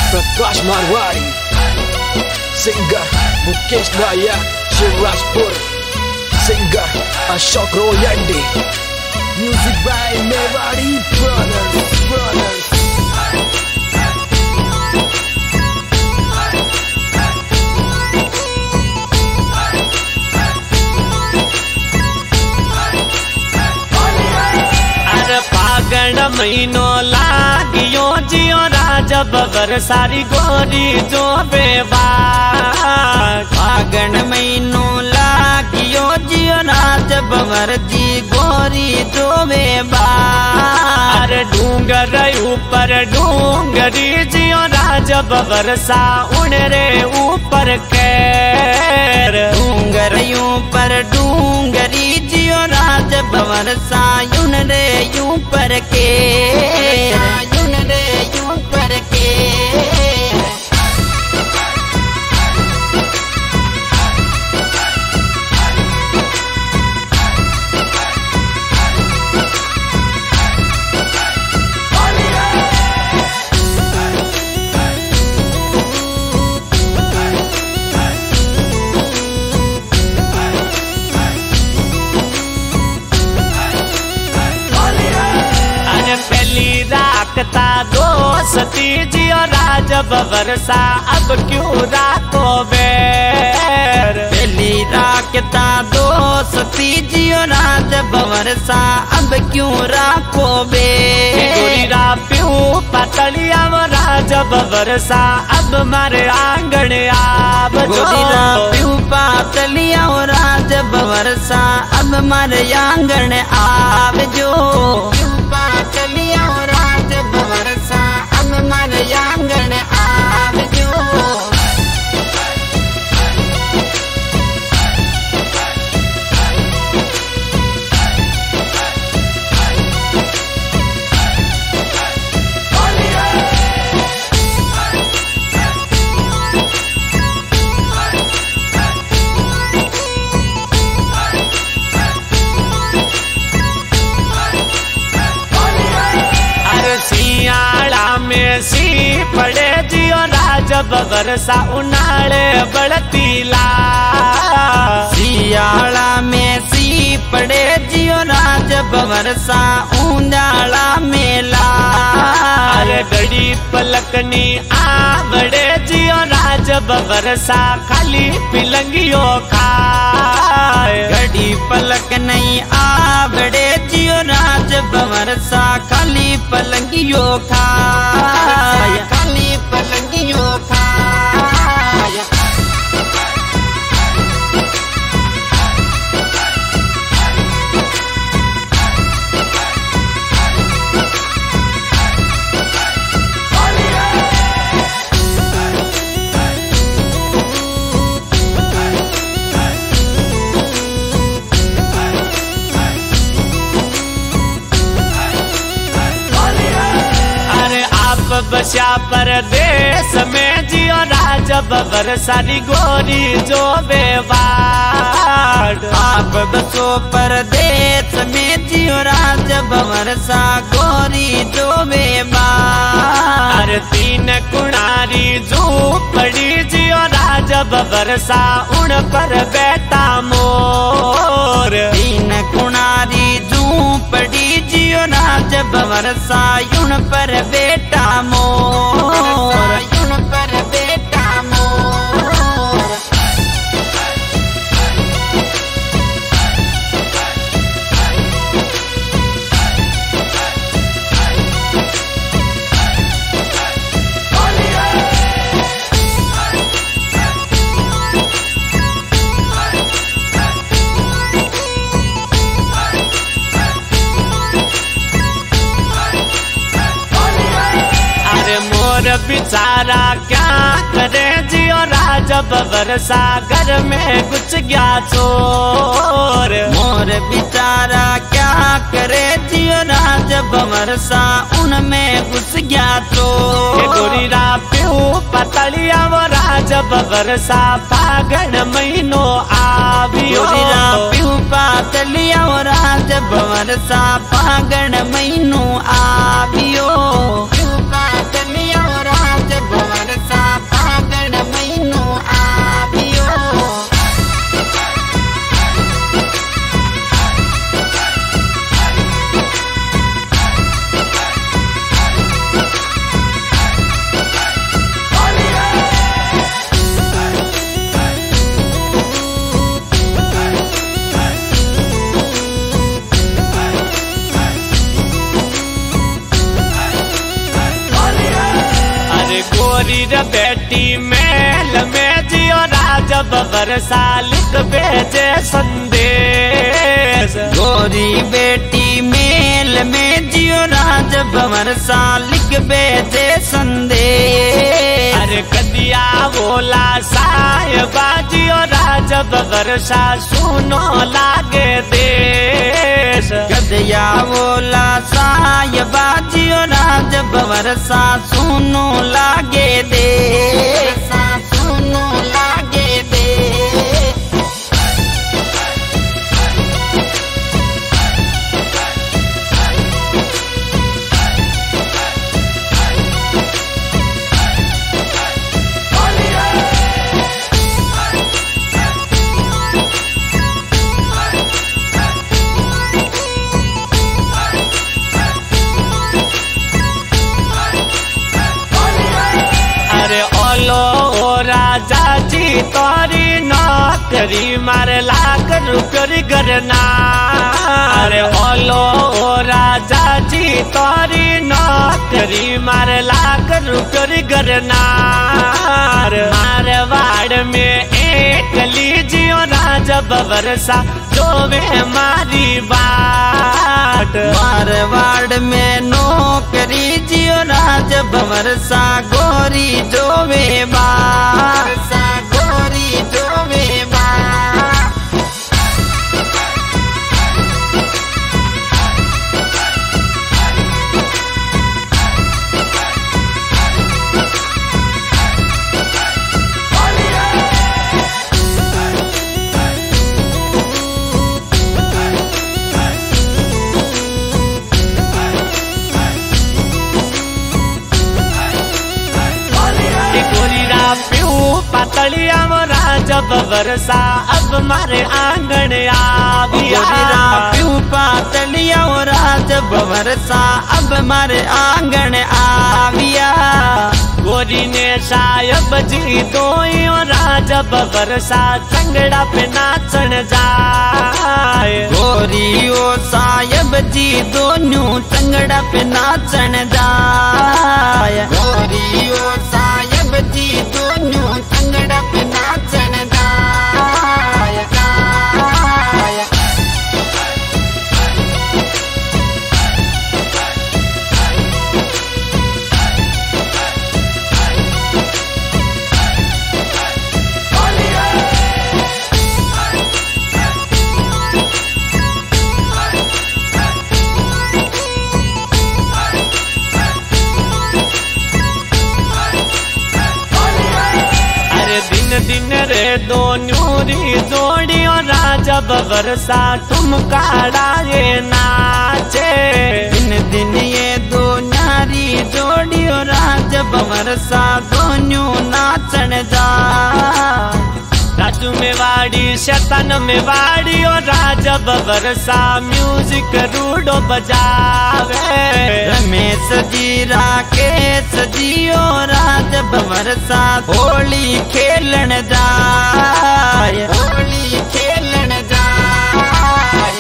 Prakash Marwari, singer Mukesh Nayak, Shivrajpur, singer Ashok Royandi, music by Mewari brothers. फागण महीनो लागियो जियो राजब सारी गोरी जो बेबार। फागण महीनो लागियो जियो राजब जी गोरी जो बेबार। डूंगर ऊपर डूंगरी जियो राजब बरसा उन रे ऊपर कैर। डूंगर ऊपर डूंगरी जियो राजब बरसा उन रे ऊपर के उन रे ऊपर के। राखता दोस्ती जियो राजब बरसा अब क्यों राखो बैर। पहली राखता दोस्ती जियो राजब बरसा अब क्यों राखो बैर। प्यू पतलिया राजब बरसा अब मारे आंगन आब प्यू पतलिया राजब बरसा अब मारे आंगन आब जो। पतलिया राजब बरसा अब मारे आंगन आब जो। सी पड़े जियो राजब बरसा उनाले बढ़ती ला। सियाला में सी पड़े जियो राजब बरसा ऊंजाला मेला। गड़ी पलकनी आवड़े जियो राजब बरसा खाली पिलंगियो खाए। गड़ी पलक नहीं आवड़े जियो राजब बरसा खाली पलंगियो खाए। खाली पलंगियो खाए। बसा परदेश में जियो राजब बरसारी गोरी जो बेबार। आप बसो परदेश में जियो राजब बरसा गोरी जो बेबार। तीन कुणारी झोपड़ी जियो राजब बरसा उन पर बैठा मोर। तीन कुणारी झोपड़ी जियो राजब बरसा उन पर बेटा मोर। उन पर बेटा मोर। बेचारा क्या करे जियो राजब बरसा घर में घुस गया चोर। मोर बेचारा क्या करे जियो राजब बरसा उनमें घुस गया चोर। गोरीरा प्यू पतलिया वो राजब बरसा फागण महीनो आवियो। प्यू पतलिया वो राजब बरसा फागण महीनो आवियो। प्यू पतलिया वो राजब गोरी रे बेटी मेल में जियो राज बरसा लिख भेजे संदेश। गोरी बेटी मेल में जियो राज बरसा लिख भेजे संदेश। अरे कदिया बोला साहिबा जियो राज बरसा सुनो लागे देश। कदिया बोला साहिबा जियो राज बरसा सुनो लागे देश, सुनो लागे देश। अरे ओलो ओ राजा जी तोरी नौकरी मारे लाख रुपये करना। अरे ओलो ओ राजा जी तोरी नौकरी मारे लाख रुपये करना। मारवाड़ में एक लीजियो राजा बरसा जो वे मारी बाट। मारवाड़ में नौकरी जियो राज बरसा गोरी जो वे बासा, गोरी जो वे बा। पातलिया राज बरसा अब मारे आंगन आविया। प्यू पातलिया राज बरसा अब मारे आंगन आविया। गोरी ने साहब जी दोयो राज बरसा चंगड़ा पे नाचन जाए। गोरी ओ साहब जी दोनों चंगड़ा पे नाचन जाए। गोरी ओ साहब जी दोनों चंगड़ा पे नाचन जाए, जाए। दिन रे दो न्यूरी जोड़ियो राजा बरसा तुम काड़ा ये नाचे। दिन दिन ये दो नारी जोड़ियो राज बरसा दोनों नाचन जा। राजू में वाड़ी शैतान में वाड़ी और राजा बरसा म्यूजिक रूडो बजावे। रमेश जी राकेश जियो राज बरसा होली खेलन जाए, होली खेलन जाए।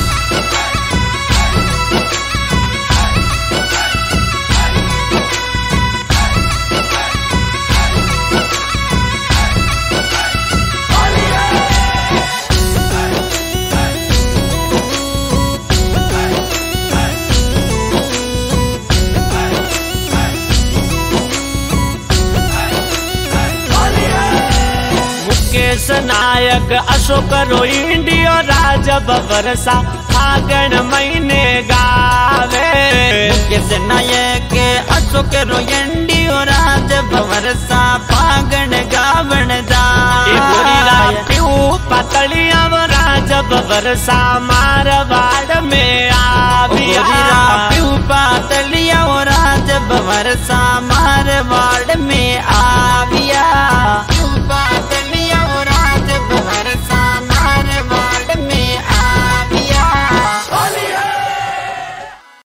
मुकेश नायक अशोक रो इंडियो राजा बरसा फागण महीने गावे। मुकेश नायक अशोक रो इंडियो राज बरसा फागण गावन जाए। पतलिया राजा बरसा मारवाड़ में आविया। पातलिया राज बरसा